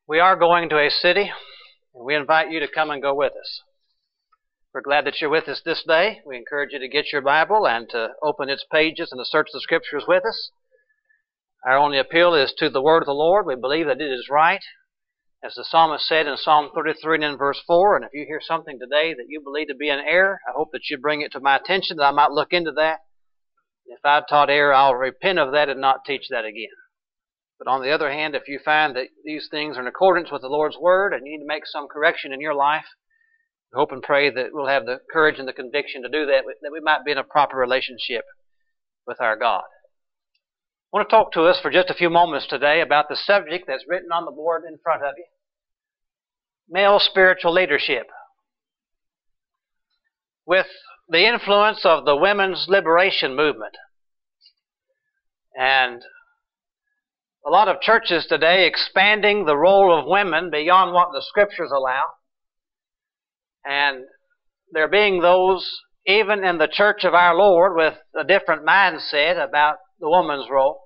We are going to a city, and we invite you to come and go with us. We're glad that you're with us this day. We encourage you to get your Bible and to open its pages and to search the Scriptures with us. Our only appeal is to the Word of the Lord. We believe that it is right, as the psalmist said in Psalm 33 and in verse 4. And if you hear something today that you believe to be an error, I hope that you bring it to my attention, that I might look into that. If I've taught error, I'll repent of that and not teach that again. But on the other hand, if you find that these things are in accordance with the Lord's Word and you need to make some correction in your life, I hope and pray that we'll have the courage and the conviction to do that we might be in a proper relationship with our God. I want to talk to us for just a few moments today about the subject that's written on the board in front of you: male spiritual leadership. With the influence of the women's liberation movement, and a lot of churches today expanding the role of women beyond what the Scriptures allow. And there being those, even in the church of our Lord, with a different mindset about the woman's role.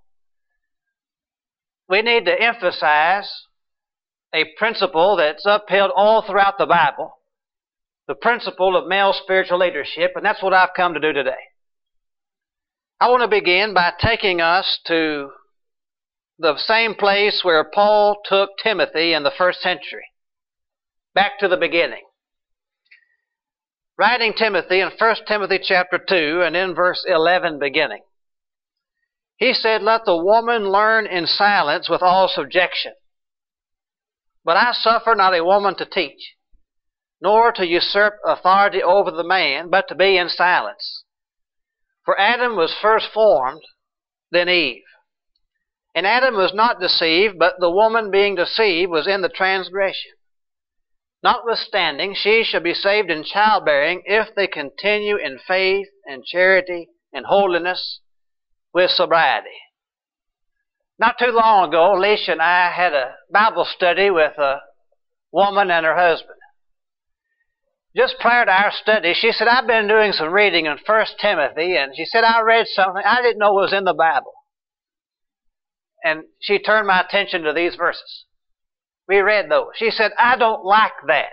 We need to emphasize a principle that's upheld all throughout the Bible, the principle of male spiritual leadership, and that's what I've come to do today. I want to begin by taking us to the same place where Paul took Timothy in the first century, back to the beginning. Writing Timothy in 1 Timothy chapter 2 and in verse 11 beginning, he said, "Let the woman learn in silence with all subjection. But I suffer not a woman to teach, nor to usurp authority over the man, but to be in silence. For Adam was first formed, then Eve. And Adam was not deceived, but the woman being deceived was in the transgression. Notwithstanding, she shall be saved in childbearing if they continue in faith and charity and holiness with sobriety." Not too long ago, Alicia and I had a Bible study with a woman and her husband. Just prior to our study, she said, "I've been doing some reading in 1 Timothy, and she said, I read something I didn't know was in the Bible." And she turned my attention to these verses. We read those. She said, "I don't like that."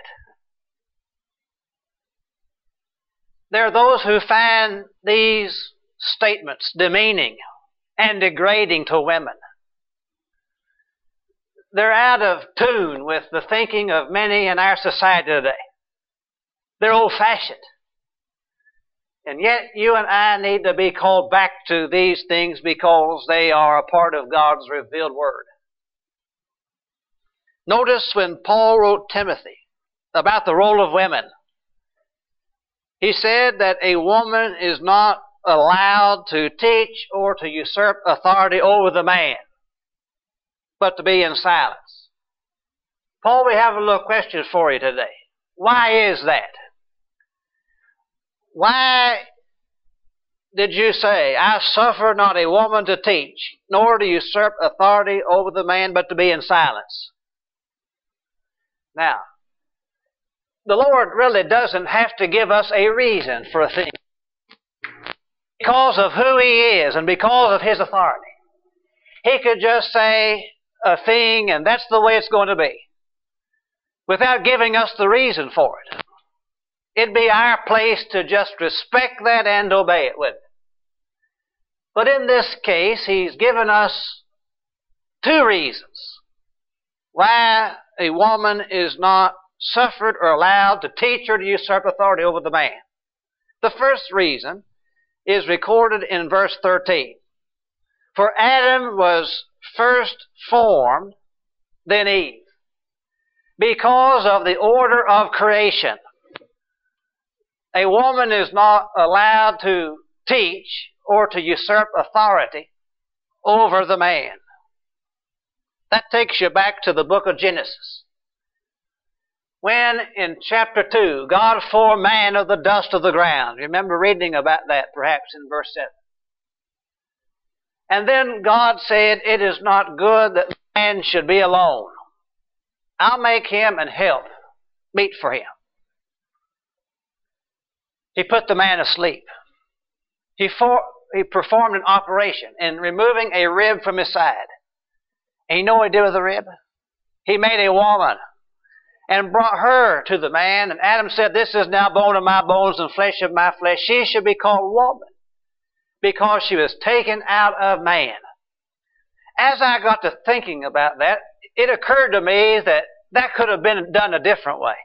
There are those who find these statements demeaning and degrading to women. They're out of tune with the thinking of many in our society today. They're old-fashioned. And yet you and I need to be called back to these things because they are a part of God's revealed Word. Notice when Paul wrote Timothy about the role of women, he said that a woman is not allowed to teach or to usurp authority over the man, but to be in silence. Paul, we have a little question for you today. Why is that? Why did you say, "I suffer not a woman to teach, nor to usurp authority over the man, but to be in silence"? Now, the Lord really doesn't have to give us a reason for a thing. Because of who He is and because of His authority, He could just say a thing and that's the way it's going to be, without giving us the reason for it. It'd be our place to just respect that and obey it, wouldn't it? But in this case, He's given us two reasons why a woman is not suffered or allowed to teach or to usurp authority over the man. The first reason is recorded in verse 13. For Adam was first formed, then Eve. Because of the order of creation, a woman is not allowed to teach or to usurp authority over the man. That takes you back to the book of Genesis, when in chapter 2, God formed man of the dust of the ground. Remember reading about that perhaps in verse 7. And then God said, "It is not good that man should be alone. I'll make him and help meet for him." He put the man asleep. He performed an operation in removing a rib from his side. And you know what He did with the rib? He made a woman and brought her to the man. And Adam said, this is now bone of my bones and flesh of my flesh. She should be called woman because she was taken out of man. As I got to thinking about that, it occurred to me that that could have been done a different way.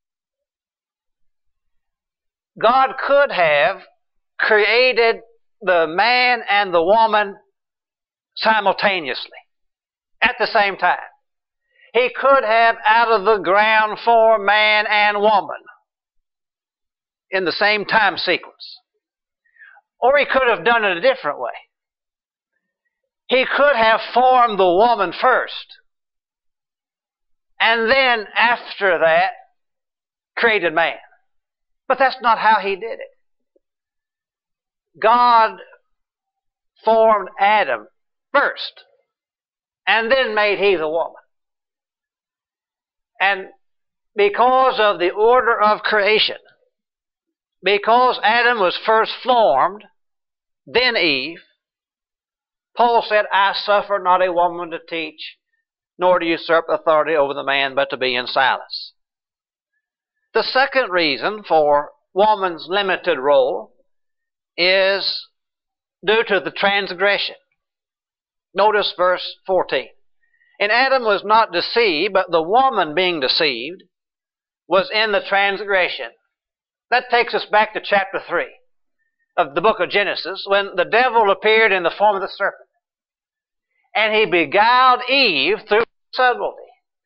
God could have created the man and the woman simultaneously, at the same time. He could have out of the ground formed man and woman in the same time sequence. Or he could have done it a different way. He could have formed the woman first, and then after that created man. But that's not how he did it. God formed Adam first, and then made he the woman. And because of the order of creation, because Adam was first formed, then Eve, Paul said, I suffer not a woman to teach, nor to usurp authority over the man, but to be in silence. The second reason for woman's limited role is due to the transgression. Notice verse 14. And Adam was not deceived, but the woman being deceived was in the transgression. That takes us back to chapter 3 of the book of Genesis, when the devil appeared in the form of the serpent. And he beguiled Eve through subtlety.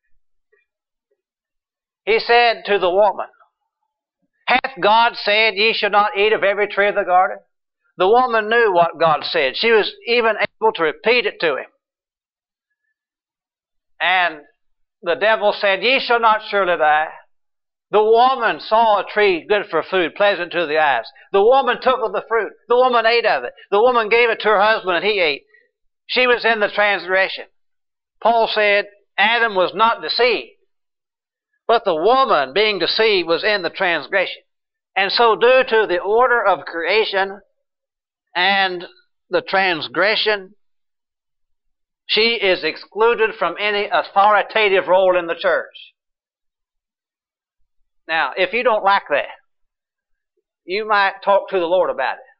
He said to the woman, hath God said, ye shall not eat of every tree of the garden? The woman knew what God said. She was even able to repeat it to him. And the devil said, ye shall not surely die. The woman saw a tree good for food, pleasant to the eyes. The woman took of the fruit. The woman ate of it. The woman gave it to her husband and he ate. She was in the transgression. Paul said Adam was not deceived, but the woman being deceived was in the transgression. And so due to the order of creation and the transgression, she is excluded from any authoritative role in the church. Now, if you don't like that, you might talk to the Lord about it,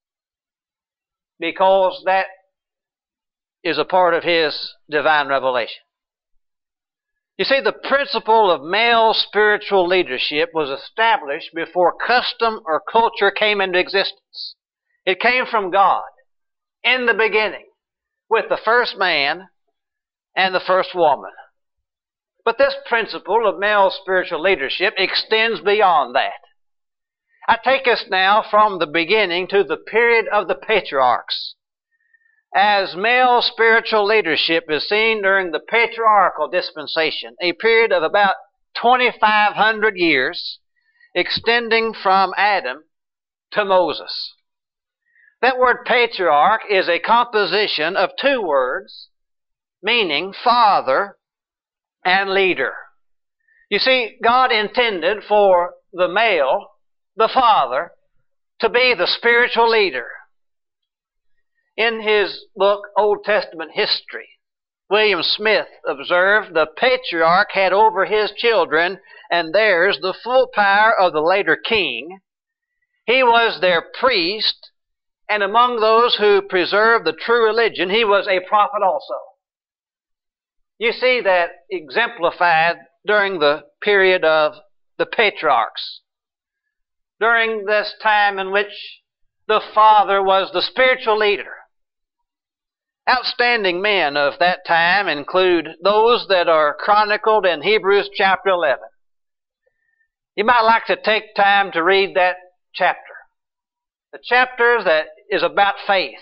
because that is a part of His divine revelation. You see, the principle of male spiritual leadership was established before custom or culture came into existence. It came from God in the beginning with the first man and the first woman. But this principle of male spiritual leadership extends beyond that. I take us now from the beginning to the period of the patriarchs. As male spiritual leadership is seen during the patriarchal dispensation, a period of about 2,500 years, extending from Adam to Moses. That word patriarch is a composition of two words, meaning father and leader. You see, God intended for the male, the father, to be the spiritual leader. In his book, Old Testament History, William Smith observed the patriarch had over his children and theirs the full power of the later king. He was their priest, and among those who preserved the true religion, he was a prophet also. You see that exemplified during the period of the patriarchs, during this time in which the father was the spiritual leader. Outstanding men of that time include those that are chronicled in Hebrews chapter 11. You might like to take time to read that chapter. The chapter that is about faith.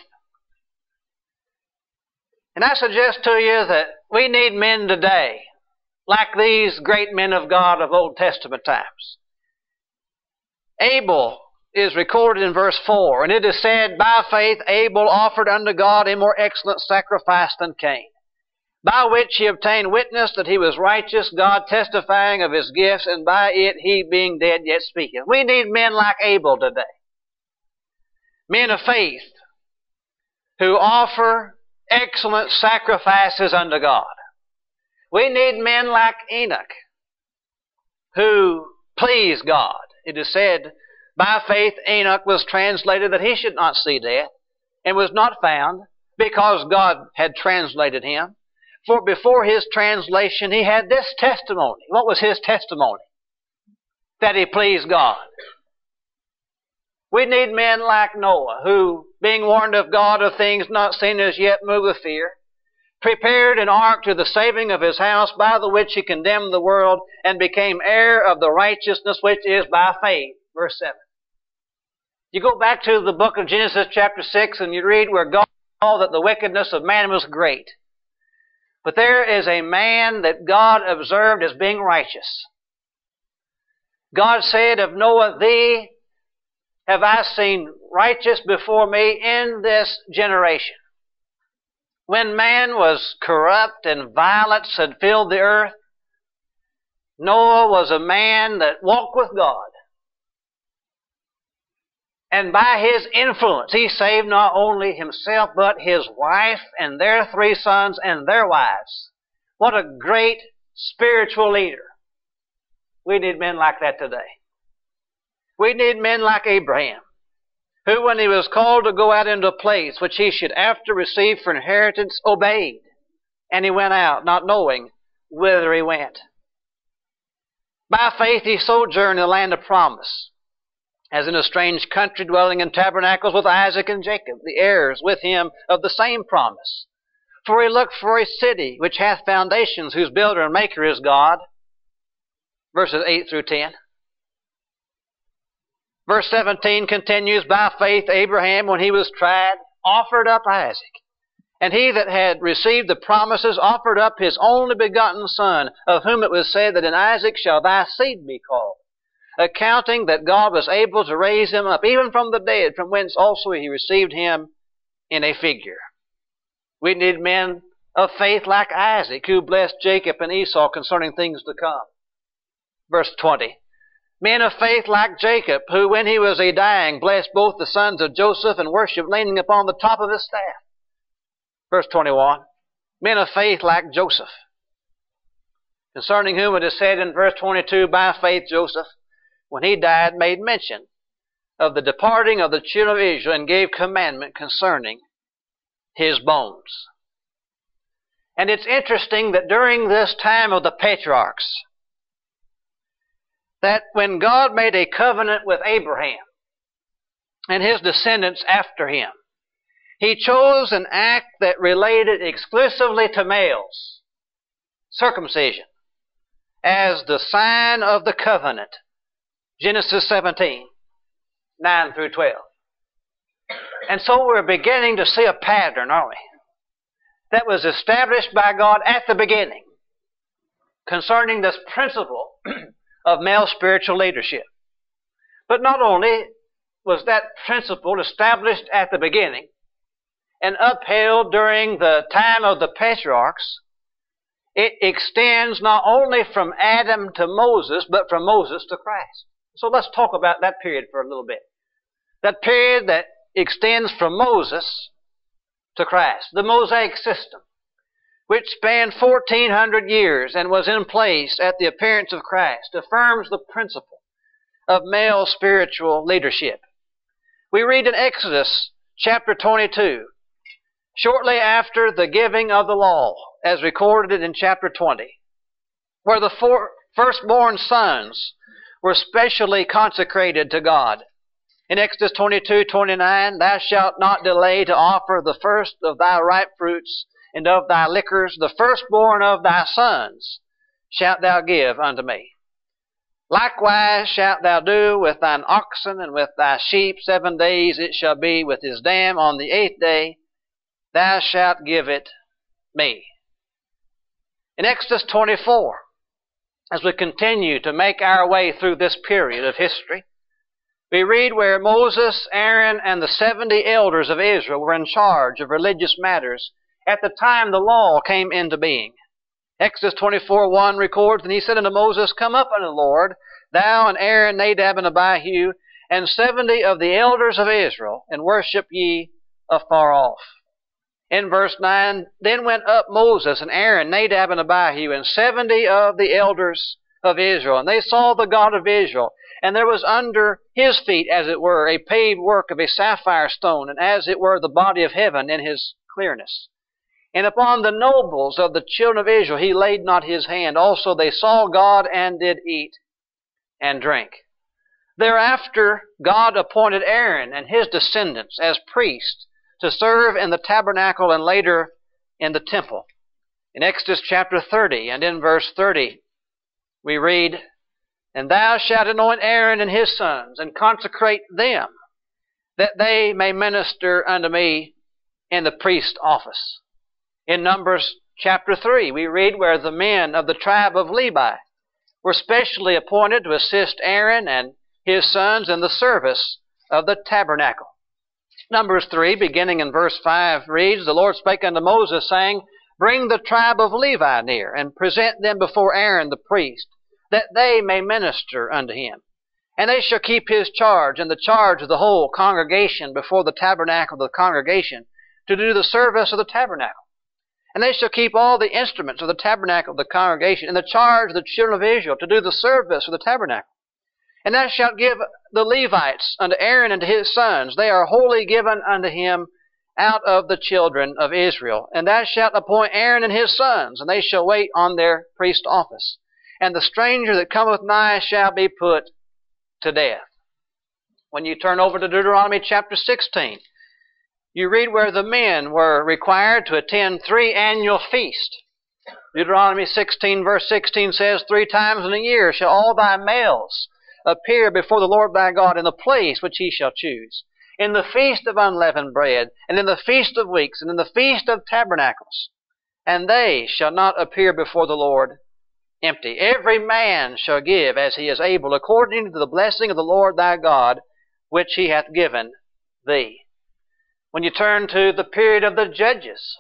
And I suggest to you that we need men today, like these great men of God of Old Testament times. Abel is recorded in verse 4, and it is said, by faith Abel offered unto God a more excellent sacrifice than Cain, by which he obtained witness that he was righteous, God testifying of his gifts, and by it he being dead yet speaketh. We need men like Abel today. Men of faith who offer excellent sacrifices unto God. We need men like Enoch who please God. It is said, by faith Enoch was translated that he should not see death, and was not found, because God had translated him. For before his translation he had this testimony. What was his testimony? That he pleased God. We need men like Noah, who, being warned of God of things not seen as yet, moved with fear, prepared an ark to the saving of his house, by the which he condemned the world, and became heir of the righteousness which is by faith. Verse 7. You go back to the book of Genesis chapter 6 and you read where God saw that the wickedness of man was great. But there is a man that God observed as being righteous. God said of Noah, "Thee have I seen righteous before me in this generation." When man was corrupt and violence had filled the earth, Noah was a man that walked with God. And by his influence, he saved not only himself, but his wife and their 3 sons and their wives. What a great spiritual leader. We need men like that today. We need men like Abraham, who when he was called to go out into a place which he should after receive for inheritance, obeyed. And he went out, not knowing whither he went. By faith he sojourned in the land of promise, as in a strange country, dwelling in tabernacles with Isaac and Jacob, the heirs with him of the same promise. For he looked for a city which hath foundations, whose builder and maker is God. Verses 8 through 10. Verse 17 continues, by faith Abraham, when he was tried, offered up Isaac. And he that had received the promises offered up his only begotten son, of whom it was said that in Isaac shall thy seed be called, accounting that God was able to raise him up even from the dead, from whence also he received him in a figure. We need men of faith like Isaac, who blessed Jacob and Esau concerning things to come. Verse 20. Men of faith like Jacob, who when he was a dying blessed both the sons of Joseph and worshipped leaning upon the top of his staff. Verse 21. Men of faith like Joseph, concerning whom it is said in verse 22, by faith Joseph, when he died, made mention of the departing of the children of Israel, and gave commandment concerning his bones. And it's interesting that during this time of the patriarchs, that when God made a covenant with Abraham and his descendants after him, he chose an act that related exclusively to males, circumcision, as the sign of the covenant. Genesis 17, 9 through 12. And so we're beginning to see a pattern, aren't we? That was established by God at the beginning concerning this principle of male spiritual leadership. But not only was that principle established at the beginning and upheld during the time of the patriarchs, it extends not only from Adam to Moses, but from Moses to Christ. So let's talk about that period for a little bit. That period that extends from Moses to Christ, the Mosaic system, which spanned 1,400 years and was in place at the appearance of Christ, affirms the principle of male spiritual leadership. We read in Exodus chapter 22, shortly after the giving of the law, as recorded in chapter 20, where the 4 firstborn sons were specially consecrated to God. In Exodus 22:29, thou shalt not delay to offer the first of thy ripe fruits and of thy liquors, the firstborn of thy sons shalt thou give unto me. Likewise shalt thou do with thine oxen and with thy sheep. 7 days it shall be with his dam. On the 8th day thou shalt give it me. In Exodus 24, as we continue to make our way through this period of history, we read where Moses, Aaron, and the 70 elders of Israel were in charge of religious matters at the time the law came into being. Exodus 24:1 records, and he said unto Moses, come up unto the Lord, thou and Aaron, Nadab and Abihu, and 70 of the elders of Israel, and worship ye afar off. In verse 9, then went up Moses and Aaron, Nadab and Abihu, and 70 of the elders of Israel. And they saw the God of Israel. And there was under his feet, as it were, a paved work of a sapphire stone, and as it were the body of heaven in his clearness. And upon the nobles of the children of Israel he laid not his hand. Also they saw God and did eat and drink. Thereafter God appointed Aaron and his descendants as priests to serve in the tabernacle and later in the temple. In Exodus chapter 30 and in verse 30 we read, and thou shalt anoint Aaron and his sons and consecrate them, that they may minister unto me in the priest's office. In Numbers chapter 3, we read where the men of the tribe of Levi were specially appointed to assist Aaron and his sons in the service of the tabernacle. Numbers 3, beginning in verse 5, reads, the Lord spake unto Moses, saying, bring the tribe of Levi near, and present them before Aaron the priest, that they may minister unto him. And they shall keep his charge and the charge of the whole congregation before the tabernacle of the congregation, to do the service of the tabernacle. And they shall keep all the instruments of the tabernacle of the congregation in the charge of the children of Israel to do the service of the tabernacle. And thou shalt give the Levites unto Aaron and to his sons. They are wholly given unto him out of the children of Israel. And thou shalt appoint Aaron and his sons, and they shall wait on their priest office. And the stranger that cometh nigh shall be put to death. When you turn over to Deuteronomy chapter 16, you read where the men were required to attend 3 annual feasts. Deuteronomy 16 verse 16 says, 3 times in a year shall all thy males appear before the Lord thy God in the place which he shall choose, in the feast of unleavened bread, and in the feast of weeks, and in the feast of tabernacles. And they shall not appear before the Lord empty. Every man shall give as he is able, according to the blessing of the Lord thy God, which he hath given thee. When you turn to the period of the judges,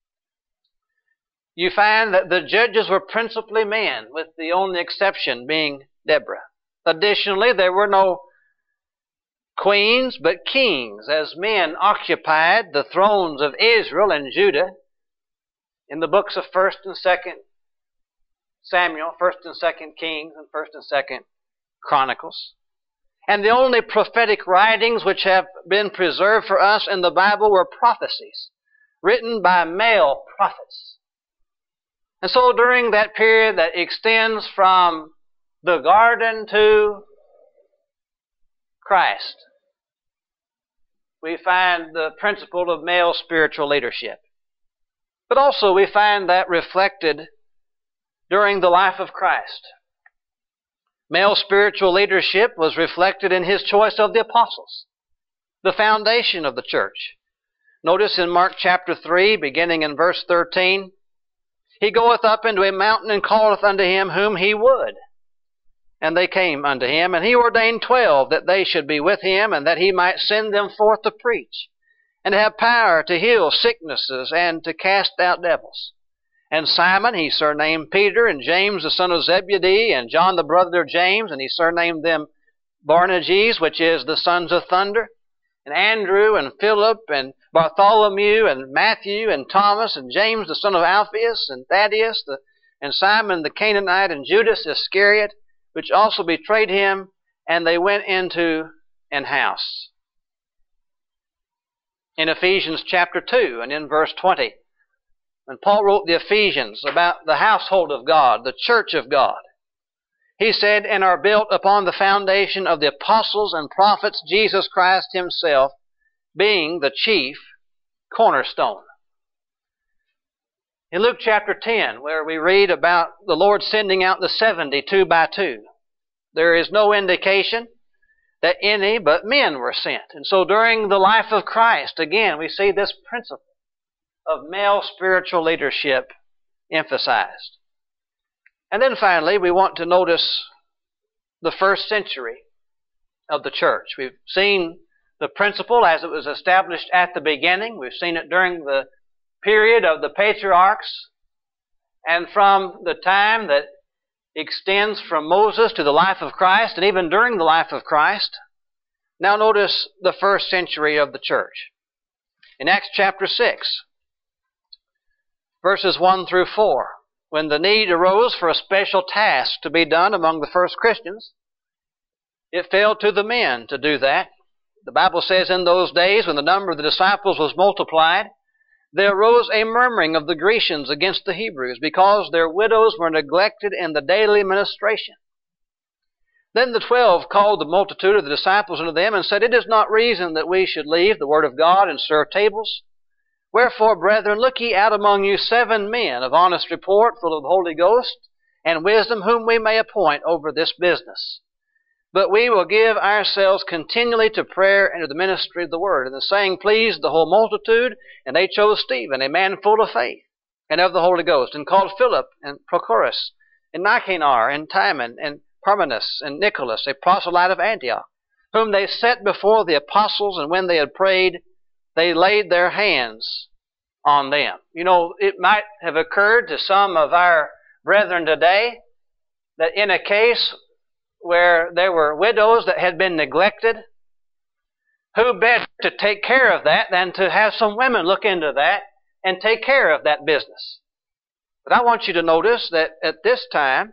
you find that the judges were principally men, with the only exception being Deborah. Additionally, there were no queens, but kings, as men occupied the thrones of Israel and Judah in the books of 1st and 2nd Samuel, 1st and 2nd Kings, and 1st and 2nd Chronicles. And the only prophetic writings which have been preserved for us in the Bible were prophecies written by male prophets. And so during that period that extends from the garden to Christ, we find the principle of male spiritual leadership. But also we find that reflected during the life of Christ. Male spiritual leadership was reflected in his choice of the apostles, the foundation of the church. Notice in Mark chapter 3, beginning in verse 13, he goeth up into a mountain and calleth unto him whom he would. And they came unto him, and he ordained 12 that they should be with him, and that he might send them forth to preach, and to have power to heal sicknesses, and to cast out devils. And Simon he surnamed Peter, and James the son of Zebedee, and John the brother of James, and he surnamed them Boanerges, which is the sons of thunder, and Andrew, and Philip, and Bartholomew, and Matthew, and Thomas, and James the son of Alphaeus, and Thaddeus, and Simon the Canaanite, and Judas Iscariot, which also betrayed him, and they went into an house. In Ephesians chapter 2, and in verse 20, when Paul wrote the Ephesians about the household of God, the church of God, he said, and are built upon the foundation of the apostles and prophets, Jesus Christ himself being the chief cornerstone. In Luke chapter 10, where we read about the Lord sending out the 70 2 by 2, there is no indication that any but men were sent. And so during the life of Christ, again, we see this principle of male spiritual leadership emphasized. And then finally, we want to notice the first century of the church. We've seen the principle as it was established at the beginning. We've seen it during the period of the patriarchs, and from the time that extends from Moses to the life of Christ, and even during the life of Christ. Now notice the first century of the church. In Acts chapter 6, verses 1 through 4. When the need arose for a special task to be done among the first Christians, it fell to the men to do that. The Bible says, in those days, when the number of the disciples was multiplied, there arose a murmuring of the Grecians against the Hebrews, because their widows were neglected in the daily ministration. Then the 12 called the multitude of the disciples unto them, and said, It is not reason that we should leave the word of God and serve tables. Wherefore, brethren, look ye out among you 7 men of honest report, full of the Holy Ghost and wisdom, whom we may appoint over this business. But we will give ourselves continually to prayer and to the ministry of the word. And the saying pleased the whole multitude, and they chose Stephen, a man full of faith and of the Holy Ghost, and called Philip and Prochorus, and Nicanor, and Timon, and Parmenas, and Nicholas, a proselyte of Antioch, whom they set before the apostles, and when they had prayed, they laid their hands on them. You know, it might have occurred to some of our brethren today that in a case where there were widows that had been neglected, who better to take care of that than to have some women look into that and take care of that business. But I want you to notice that at this time,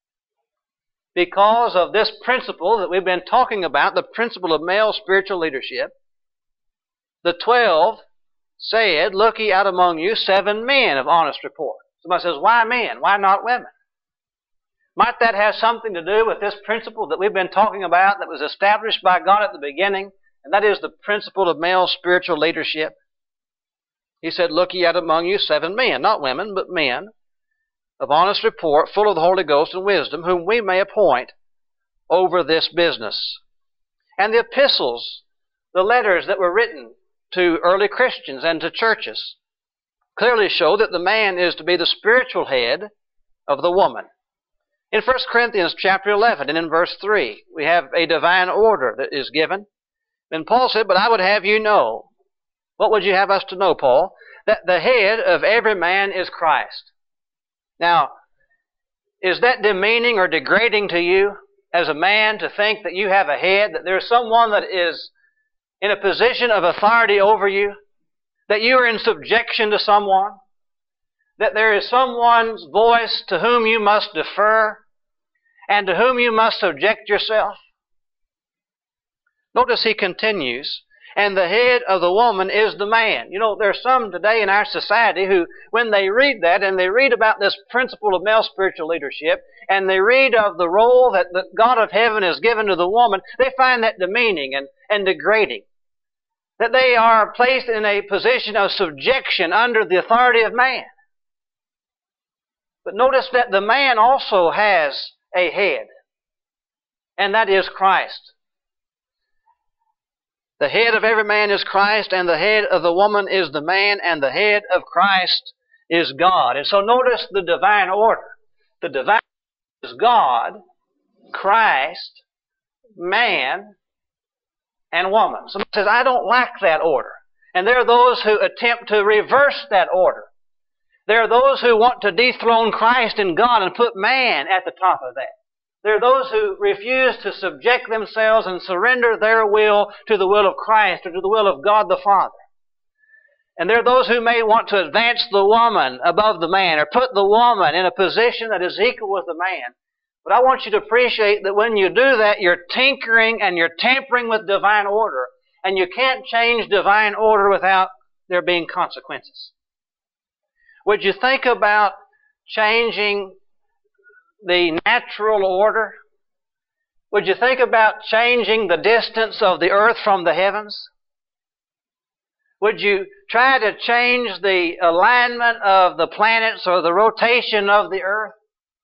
because of this principle that we've been talking about, the principle of male spiritual leadership, the 12 said, Look ye out among you 7 men of honest report. Somebody says, why men? Why not women? Might that have something to do with this principle that we've been talking about that was established by God at the beginning, and that is the principle of male spiritual leadership? He said, Look ye out among you 7 men, not women, but men, of honest report, full of the Holy Ghost and wisdom, whom we may appoint over this business. And the epistles, the letters that were written to early Christians and to churches, clearly show that the man is to be the spiritual head of the woman. In 1 Corinthians chapter 11 and in verse 3, we have a divine order that is given. And Paul said, But I would have you know. What would you have us to know, Paul? That the head of every man is Christ. Now, is that demeaning or degrading to you as a man to think that you have a head, that there's someone that is in a position of authority over you, that you are in subjection to someone, that there is someone's voice to whom you must defer and to whom you must subject yourself? Notice he continues, and the head of the woman is the man. You know, there's some today in our society who, when they read that and they read about this principle of male spiritual leadership, and they read of the role that the God of heaven has given to the woman, they find that demeaning and degrading. That they are placed in a position of subjection under the authority of man. But notice that the man also has a head, and that is Christ. The head of every man is Christ, and the head of the woman is the man, and the head of Christ is God. And so notice the divine order. The divine order is God, Christ, man, and woman. Somebody says, I don't like that order. And there are those who attempt to reverse that order. There are those who want to dethrone Christ and God and put man at the top of that. There are those who refuse to subject themselves and surrender their will to the will of Christ or to the will of God the Father. And there are those who may want to advance the woman above the man or put the woman in a position that is equal with the man. But I want you to appreciate that when you do that, you're tinkering and you're tampering with divine order. And you can't change divine order without there being consequences. Would you think about changing the natural order? Would you think about changing the distance of the earth from the heavens? Would you try to change the alignment of the planets or the rotation of the earth?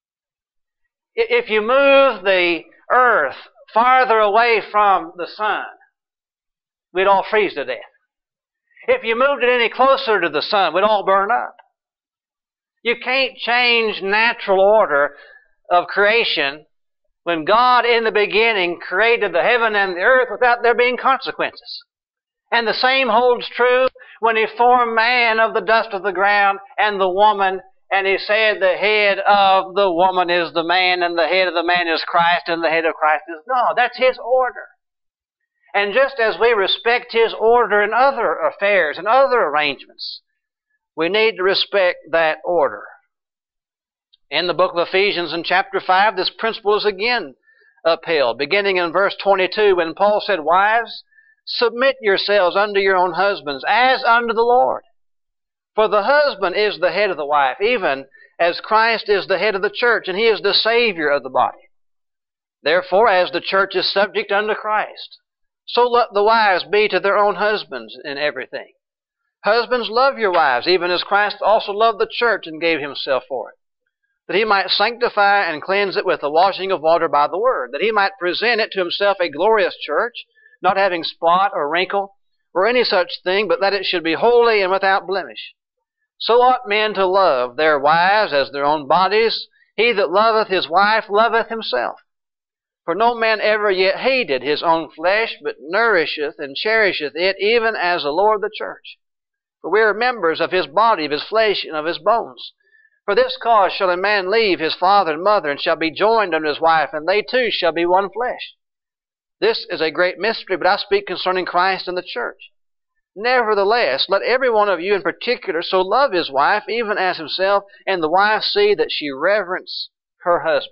If you move the earth farther away from the sun, we'd all freeze to death. If you moved it any closer to the sun, we'd all burn up. You can't change natural order of creation when God in the beginning created the heaven and the earth without there being consequences. And the same holds true when He formed man of the dust of the ground and the woman, and He said the head of the woman is the man, and the head of the man is Christ, and the head of Christ is God. That's His order. And just as we respect His order in other affairs and other arrangements, We need to respect that order. In the book of Ephesians in chapter 5, this principle is again upheld, beginning in verse 22 when Paul said, "Wives, submit yourselves unto your own husbands as unto the Lord. For the husband is the head of the wife, even as Christ is the head of the church, and he is the Savior of the body. Therefore, as the church is subject unto Christ, so let the wives be to their own husbands in everything. Husbands, love your wives, even as Christ also loved the church and gave himself for it, that he might sanctify and cleanse it with the washing of water by the word, that he might present it to himself a glorious church, not having spot or wrinkle or any such thing, but that it should be holy and without blemish. So ought men to love their wives as their own bodies. He that loveth his wife loveth himself. For no man ever yet hated his own flesh, but nourisheth and cherisheth it, even as the Lord the church. For we are members of his body, of his flesh, and of his bones. For this cause shall a man leave his father and mother, and shall be joined unto his wife, and they two shall be one flesh. This is a great mystery, but I speak concerning Christ and the church. Nevertheless, let every one of you in particular so love his wife, even as himself, and the wife see that she reverence her husband."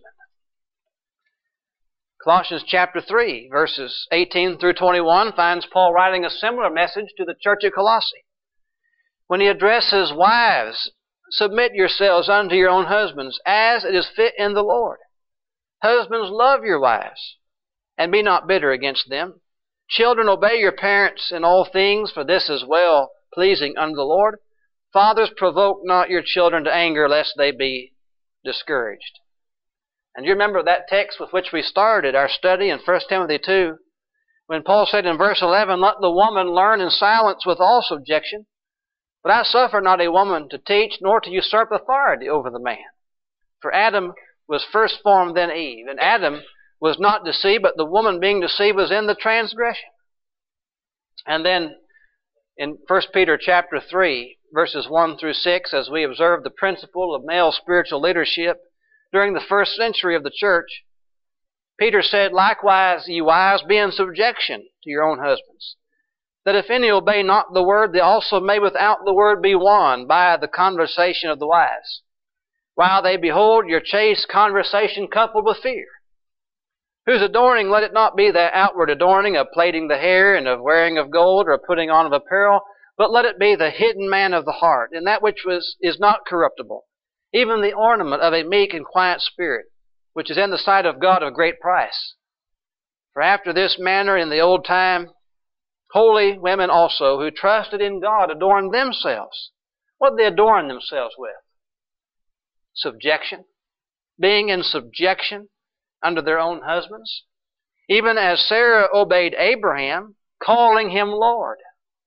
Colossians chapter 3, verses 18 through 21 finds Paul writing a similar message to the church at Colossae. When he addresses wives, "Submit yourselves unto your own husbands, as it is fit in the Lord. Husbands, love your wives, and be not bitter against them. Children, obey your parents in all things, for this is well pleasing unto the Lord. Fathers, provoke not your children to anger, lest they be discouraged." And you remember that text with which we started our study in 1 Timothy 2, when Paul said in verse 11, "Let the woman learn in silence with all subjection. But I suffer not a woman to teach, nor to usurp authority over the man. For Adam was first formed, then Eve. And Adam was not deceived, but the woman being deceived was in the transgression." And then in 1 Peter chapter 3, verses 1 through 6, as we observe the principle of male spiritual leadership during the first century of the church, Peter said, "Likewise, ye wives, be in subjection to your own husbands, that if any obey not the word, they also may without the word be won by the conversation of the wives, while they behold your chaste conversation coupled with fear. Whose adorning, let it not be the outward adorning of plaiting the hair and of wearing of gold or of putting on of apparel, but let it be the hidden man of the heart, and that which is not corruptible, even the ornament of a meek and quiet spirit, which is in the sight of God of great price. For after this manner in the old time, holy women also, who trusted in God, adorned themselves." What did they adorn themselves with? Subjection. Being in subjection under their own husbands. Even as Sarah obeyed Abraham, calling him Lord.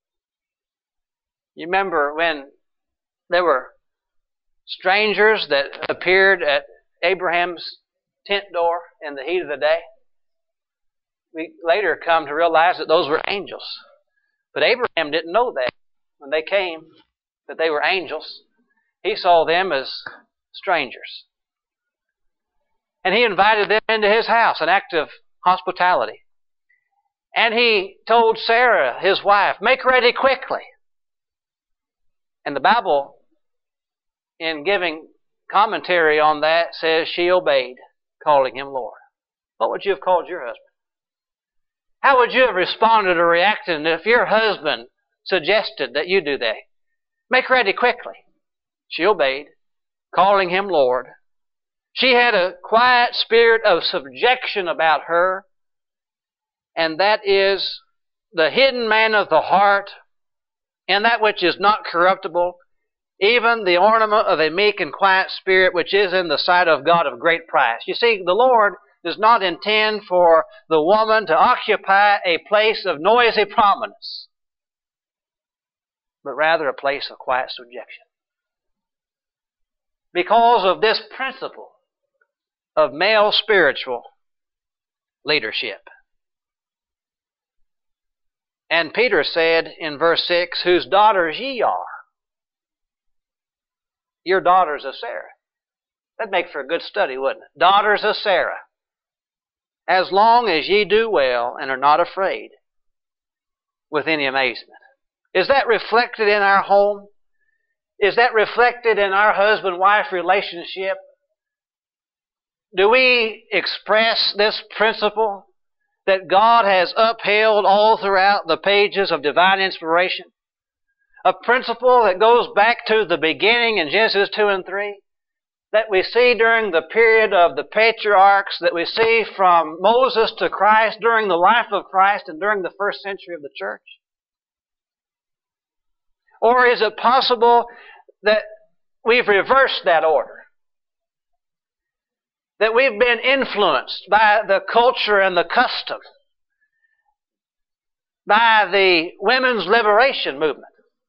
You remember when there were strangers that appeared at Abraham's tent door in the heat of the day? We later come to realize that those were angels. But Abraham didn't know that when they came, that they were angels. He saw them as strangers. And he invited them into his house, an act of hospitality. And he told Sarah, his wife, "Make ready quickly." And the Bible, in giving commentary on that, says she obeyed, calling him Lord. What would you have called your husband? How would you have responded or reacted if your husband suggested that you do that? Make ready quickly. She obeyed, calling him Lord. She had a quiet spirit of subjection about her, and that is the hidden man of the heart, and that which is not corruptible, even the ornament of a meek and quiet spirit, which is in the sight of God of great price. You see, the Lord does not intend for the woman to occupy a place of noisy prominence, but rather a place of quiet subjection. Because of this principle of male spiritual leadership. And Peter said in verse 6, "Whose daughters ye are." You're daughters of Sarah. That'd make for a good study, wouldn't it? Daughters of Sarah. As long as ye do well and are not afraid with any amazement. Is that reflected in our home? Is that reflected in our husband-wife relationship? Do we express this principle that God has upheld all throughout the pages of divine inspiration? A principle that goes back to the beginning in Genesis 2 and 3, that we see during the period of the patriarchs, that we see from Moses to Christ, during the life of Christ and during the first century of the church? Or is it possible that we've reversed that order? That we've been influenced by the culture and the custom, by the women's liberation movement.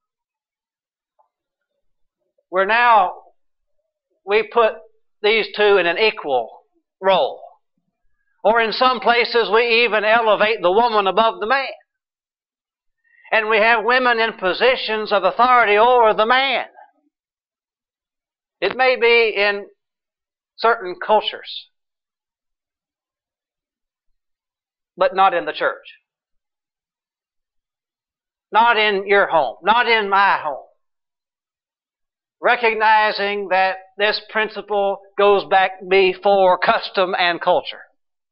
We put these two in an equal role. Or in some places we even elevate the woman above the man. And we have women in positions of authority over the man. It may be in certain cultures, but not in the church. Not in your home, not in my home. Recognizing that this principle goes back before custom and culture.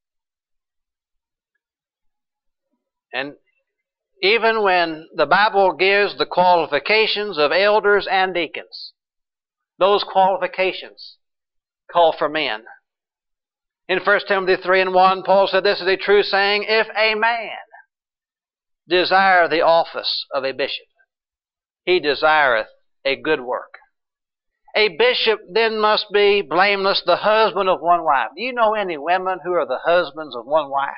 And even when the Bible gives the qualifications of elders and deacons, those qualifications call for men. In 1 Timothy 3 and 1, Paul said, "This is a true saying, if a man desire the office of a bishop, he desireth a good work." A bishop then must be blameless, the husband of one wife. Do you know any women who are the husbands of one wife?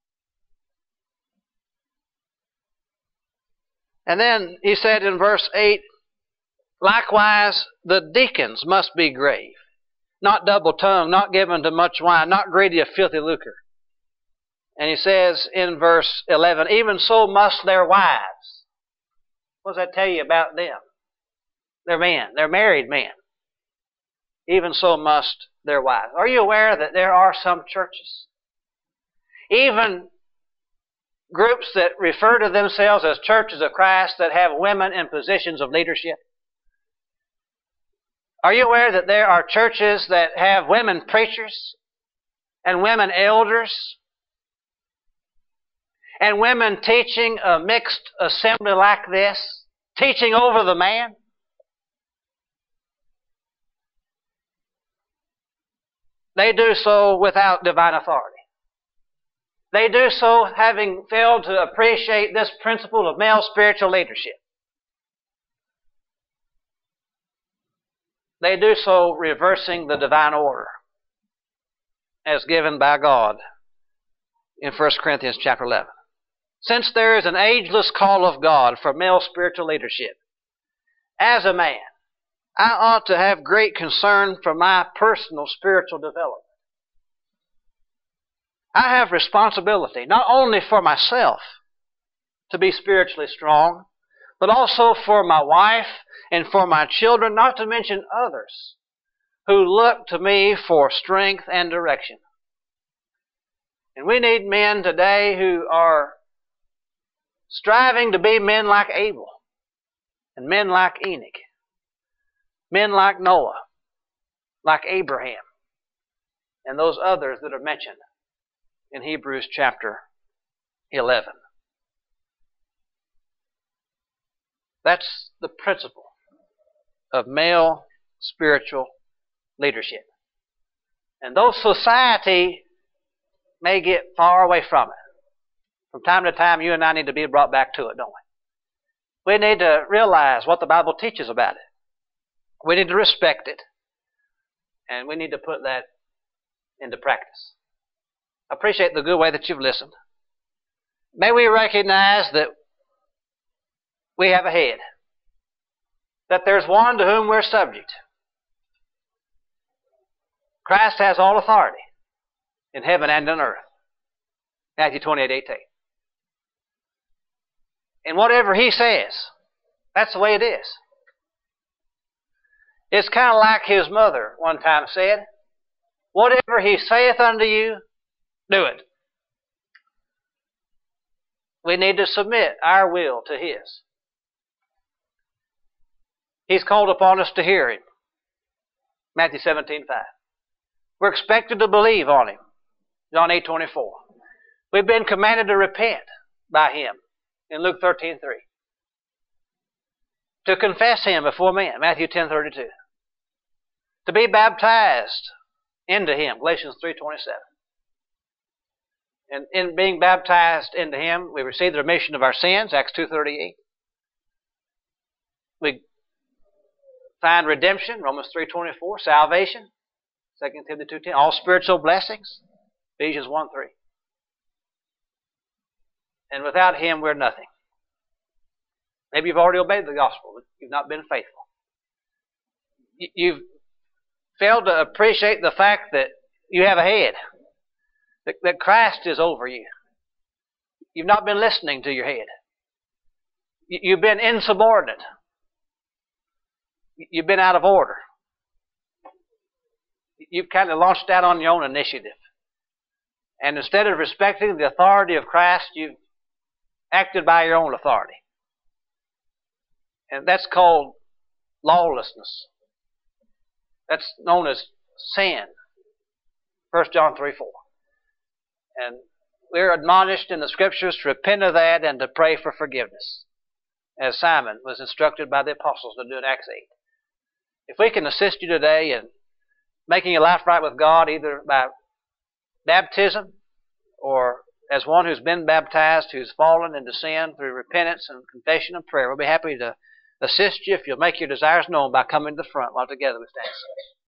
And then he said in verse 8, "Likewise the deacons must be grave, not double-tongued, not given to much wine, not greedy of filthy lucre." And he says in verse 11, "Even so must their wives." What does that tell you about them? They're men. They're married men. Even so must their wives. Are you aware that there are some churches, even groups that refer to themselves as churches of Christ, that have women in positions of leadership? Are you aware that there are churches that have women preachers and women elders and women teaching a mixed assembly like this, teaching over the man? They do so without divine authority. They do so having failed to appreciate this principle of male spiritual leadership. They do so reversing the divine order as given by God in 1 Corinthians chapter 11. Since there is an ageless call of God for male spiritual leadership, as a man, I ought to have great concern for my personal spiritual development. I have responsibility not only for myself to be spiritually strong, but also for my wife and for my children, not to mention others who look to me for strength and direction. And we need men today who are striving to be men like Abel and men like Enoch, men like Noah, like Abraham, and those others that are mentioned in Hebrews chapter 11. That's the principle of male spiritual leadership. And though society may get far away from it, from time to time you and I need to be brought back to it, don't we? We need to realize what the Bible teaches about it. We need to respect it. And we need to put that into practice. I appreciate the good way that you've listened. May we recognize that we have a head, that there's one to whom we're subject. Christ has all authority in heaven and on earth. Matthew 28:18. And whatever He says, that's the way it is. It's kind of like His mother one time said, "Whatever He saith unto you, do it." We need to submit our will to His. He's called upon us to hear Him. Matthew 17:5. We're expected to believe on Him. John 8:24. We've been commanded to repent by Him in Luke 13:3. To confess Him before men, Matthew 10:32. To be baptized into Him, Galatians 3:27. And in being baptized into Him, we receive the remission of our sins, Acts 2:38. We find redemption, Romans 3:24. Salvation, 2 Timothy 2:10. All spiritual blessings, Ephesians 1:3. And without Him, we're nothing. Maybe you've already obeyed the gospel, but you've not been faithful. You've failed to appreciate the fact that you have a head, that Christ is over you. You've not been listening to your head. You've been insubordinate. You've been out of order. You've kind of launched out on your own initiative. And instead of respecting the authority of Christ, you've acted by your own authority. And that's called lawlessness. That's known as sin. 1 John 3:4. And we're admonished in the Scriptures to repent of that and to pray for forgiveness, as Simon was instructed by the apostles to do in Acts 8. If we can assist you today in making your life right with God, either by baptism or as one who's been baptized, who's fallen into sin through repentance and confession and prayer, we'll be happy to assist you if you'll make your desires known by coming to the front while together we stand.